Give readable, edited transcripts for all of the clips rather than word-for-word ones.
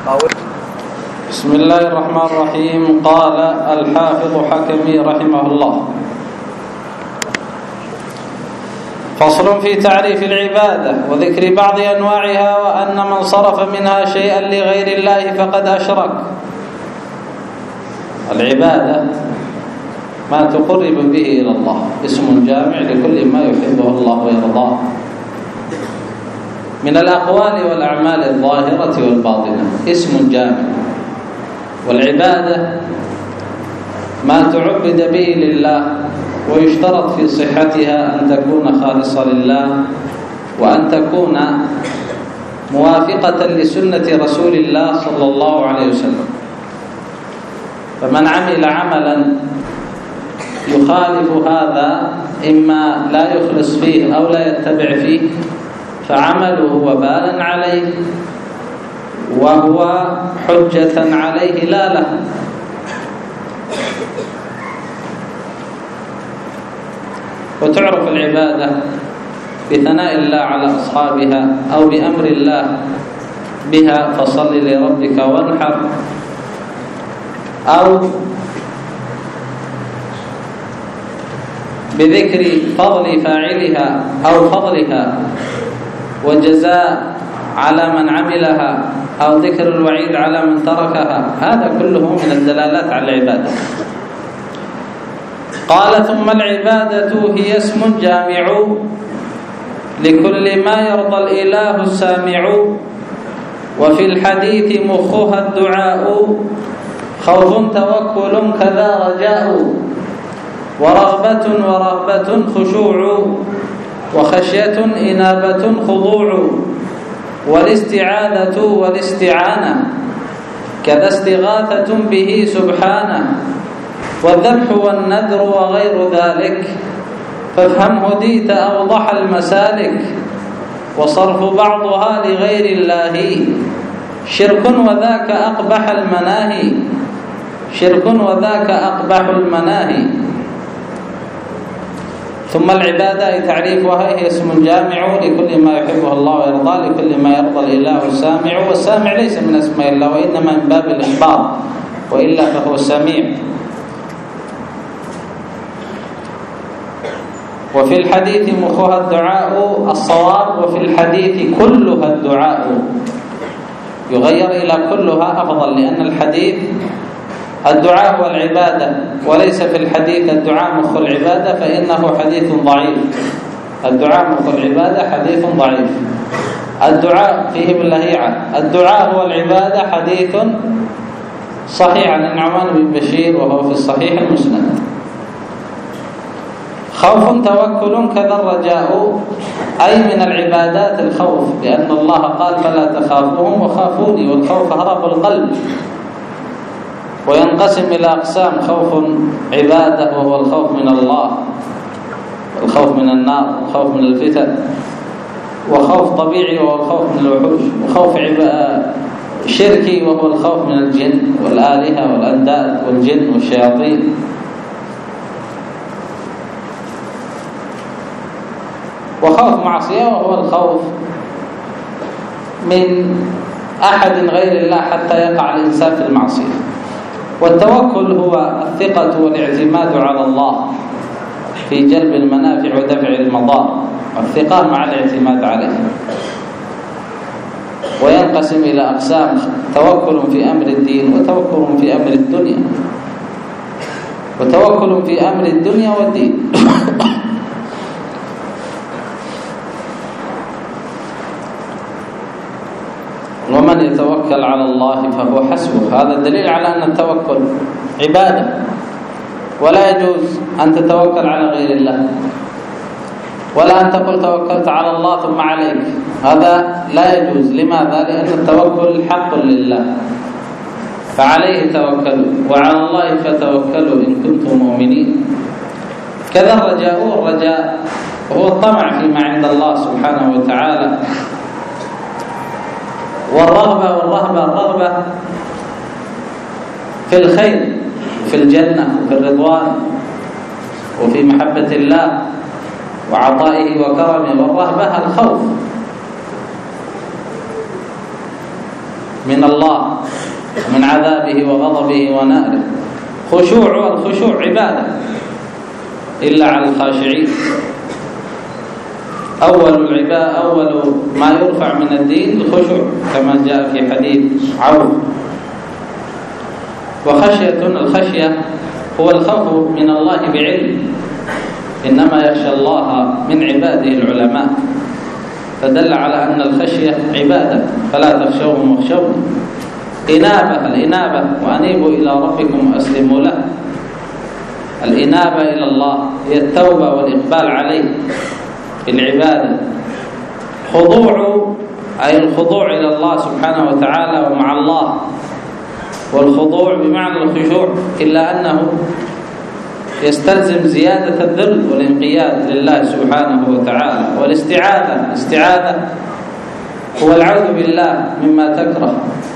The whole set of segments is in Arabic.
بسم الله الرحمن الرحيم. قال الحافظ حكمي رحمه الله: فصل في تعريف العبادة وذكر بعض أنواعها، وأن من صرف منها شيئا لغير الله فقد أشرك. العبادة ما تقرب به إلى الله، اسم جامع لكل ما يحبه الله ويرضاه من الأقوال والأعمال الظاهرة والباطنة، اسم جامع. والعبادة ما تعبد به لله، ويشترط في صحتها أن تكون خالصة لله، وأن تكون موافقة لسنة رسول الله صلى الله عليه وسلم. فمن عمل عملا يخالف هذا، إما لا يخلص فيه أو لا يتبع فيه، فعمله وبالا عليه، وهو حجة عليه لا له. وتعرف العبادة بثناء الله على أصحابها، أو بأمر الله بها فصل لربك وانحر، أو بذكر فضل فاعلها أو فضلها وجزاء على من عملها، أو ذكر الوعيد على من تركها. هذا كله من الدلالات على العبادة. قال: ثم العبادة هي اسم جامع لكل ما يرضى الإله السامع، وفي الحديث مخها الدعاء، خوف توكل كذا رجاء، ورغبة ورهبة خشوع، وخشية إنابة خضوع، والاستعاذة والاستعانة كذا استغاثة به سبحانه، والذبح والنذر وغير ذلك، فافهم هديت أوضح المسالك، وصرف بعضها لغير الله شرك وذاك أقبح المناهي، شرك وذاك أقبح المناهي. ثم العبادة تعريفها هي اسم جامع لكل ما يحبه الله ويرضاه، لكل ما يرضى الإله السامع. والسامع ليس من اسماء الله، وإنما من باب الإخبار، وإلا فهو السميع. وفي الحديث مخها الدعاء الصواب، وفي الحديث كلها الدعاء، يغير إلى كلها أفضل، لأن الحديث الدعاء هو العبادة، وليس في الحديث الدعاء مخ العبادة، فإنه حديث ضعيف. الدعاء مخ العبادة حديث ضعيف. الدعاء فيه باللهيعة. الدعاء هو العبادة حديث صحيح عن النعمان بن بشير، وهو في الصحيح المسند. خوف توكل كذا الرجاء، أي من العبادات الخوف، لأن الله قال: فلا تخافوهم وخافوني. والخوف هرب القلب، وينقسم إلى أقسام: خوف عبادة وهو الخوف من الله، الخوف من النار، الخوف من الفتن، وخوف طبيعي وهو الخوف من الوحوش، وخوف شركي وهو الخوف من الجن والآلهة والأنداد والجن والشياطين. وخوف معصية وهو الخوف من أحد غير الله حتى يقع الإنسان في المعصية. والتوكل هو الثقة والاعتماد على الله في جلب المنافع ودفع المضار، الثقة مع الاعتماد عليه. وينقسم إلى أقسام: توكل في أمر الدين، وتوكل في أمر الدنيا، وتوكل في أمر الدنيا والدين. ومن يتوكل على الله فهو حسبه. هذا دليل على أن التوكل عبادة، ولا يجوز أن تتوكل على غير الله، ولا أن تقول توكلت على الله ثم عليك. هذا لا يجوز. لماذا؟ لأن التوكل حق لله، فعليه توكلوا، وعلى الله فتوكلوا إن كنتم مؤمنين. كذا الرجاء. الرجاء هو الطمع فيما عند الله سبحانه وتعالى. والرغبة والرهبة: الرغبة في الخير، في الجنة، وفي الرضوان، وفي محبة الله وعطائه وكرمه. والرهبة الخوف. من الله ومن عذابه وغضبه وناره. خشوع، والخشوع عبادة إلا على الخاشعين. أول ما يرفع من الدين الخشوع كما جاء في حديث عون. الخشية هو الخوف من الله بعلم، إنما يخشى الله من عباده العلماء، فدل على أن الخشية عبادة، فلا تخشوهم واخشوني. الإنابة وأنيبوا إلى ربكم وأسلموا له. الإنابة إلى الله هي التوبة والإقبال عليه بالعبادة. خضوع أي الخضوع إلى الله سبحانه وتعالى ومع الله، والخضوع بمعنى الخشوع، إلا أنه يستلزم زيادة الذل والانقياد لله سبحانه وتعالى. والاستعاذة هو العوذ بالله مما تكره،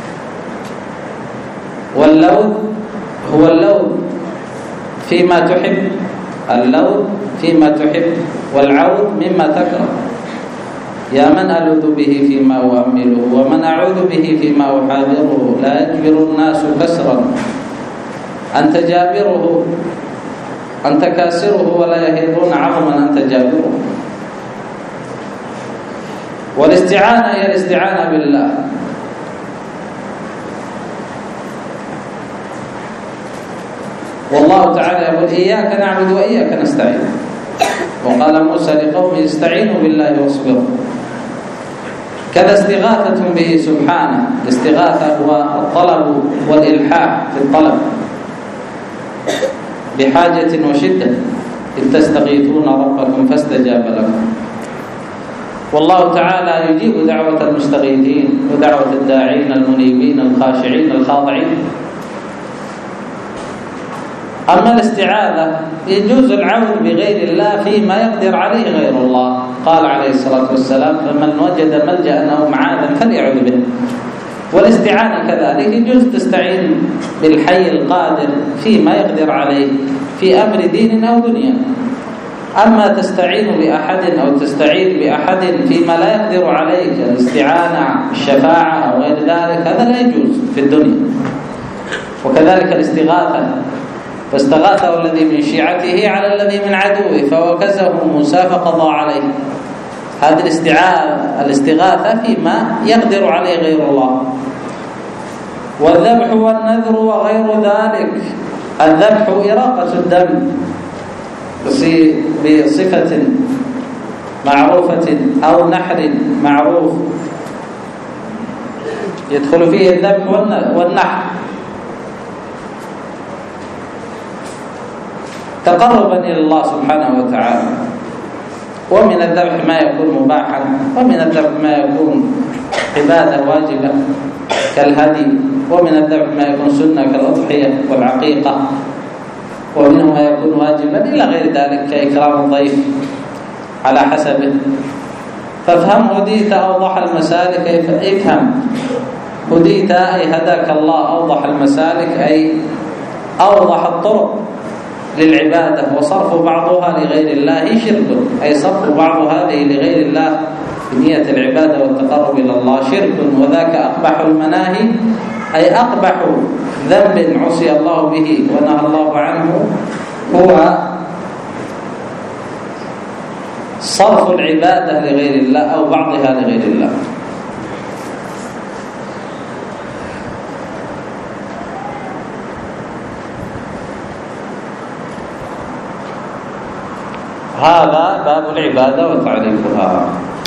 واللوذ هو اللوذ فيما تحب، اللوذ فيما تحب، والعوذ مما تكره. يا من ألوذ به فيما أؤمله، ومن أعوذ به فيما أحاذره. لا يجبر الناس كسرا، أنت جابره، أنت كاسره، ولا يهيضون عظما أنت جابره. والاستعانة هي الاستعانة بالله. والله تعالى يقول إياك نعبد وإياك نستعين، وقال موسى لقومه استعينوا بالله واصبروا. كذا استغاثة به سبحانه. الاستغاثة هو الطلب والإلحاح في الطلب بحاجة وشدة، إذ تستغيثون ربكم فاستجاب لكم. والله تعالى يجيب دعوة المستغيثين ودعوة الداعين المنيبين الخاشعين الخاضعين. أما الاستعاذة يجوز العوذ بغير الله فيما يقدر عليه غير الله. قال عليه الصلاة والسلام فمن وجد ملجأ أو معاذا فليعوذ به. والاستعانة كذلك يجوز تستعين بالحي القادر فيما يقدر عليه في أمر دين أو دنيا. أما تستعين بأحد أو تستعين بأحد فيما لا يقدر عليك، الاستعانة الشفاعة أو غير ذلك، هذا لا يجوز في الدنيا. وكذلك الاستغاثة، فاستغاثه الذي من شيعته على الذي من عدوه فوكزه موسى فقضى عليه. هذه الاستغاثة فيما يقدر عليه غير الله. والذبح والنذر وغير ذلك. الذبح إراقة الدم بصفة معروفة أو نحر معروف، يدخل فيه الذبح والنحر تقربا إلى الله سبحانه وتعالى. ومن الذبح ما يكون مباحا، ومن الذبح ما يكون عبادة واجبة كالهدي، ومن الذبح ما يكون سنة كالأضحية والعقيقة، ومنه ما يكون واجبا إلى غير ذلك كإكرام الضيف على حسبه. فافهم هديت أوضح المسالك. افهم هديت أي هداك الله أوضح المسالك، أي أوضح الطرق للعبادة. وصرف بعضها لغير الله شرك، أي صرف بعض هذه لغير الله بنية العبادة والتقرب إلى الله شرك. وذاك أقبح المناهي، أي أقبح ذنب عصي الله به ونهى الله عنه هو صرف العبادة لغير الله أو بعضها لغير الله. هذا باب العبادة وتعريفها.